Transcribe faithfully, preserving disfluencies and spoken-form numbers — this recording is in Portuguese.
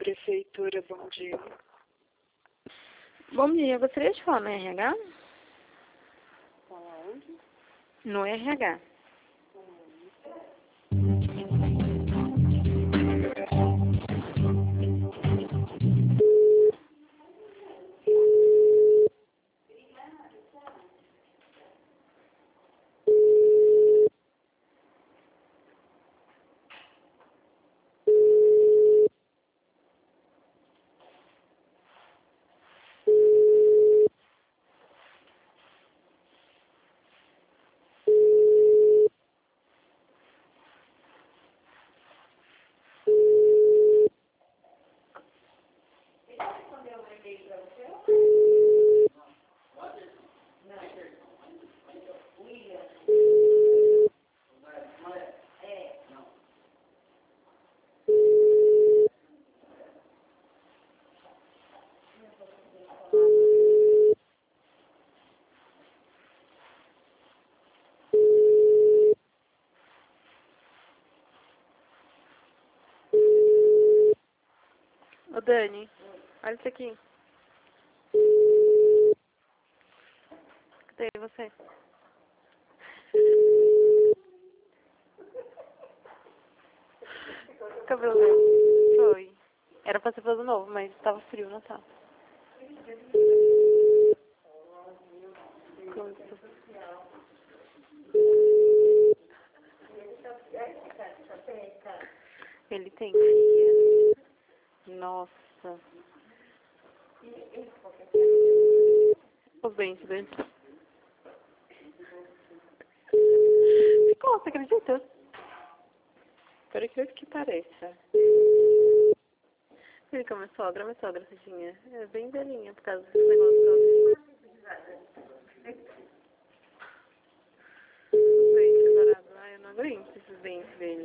Prefeitura, bom dia. Bom dia, eu gostaria de falar no R H? Fala onde? No R H. Ô Dani, olha isso aqui. Cadê você? Cabelo novo. Foi. Era pra ser cabelo novo, mas tava frio, não tá? Ele tem, filha. Nossa. Os dentes dele. Ficou, você acredita? Por incrível que pareça. Ele com a minha sogra, minha sogra, tadinha. É bem velhinha por causa desse negócio todo. Os dentes dourados. Ai, eu não aguento esses dentes dele.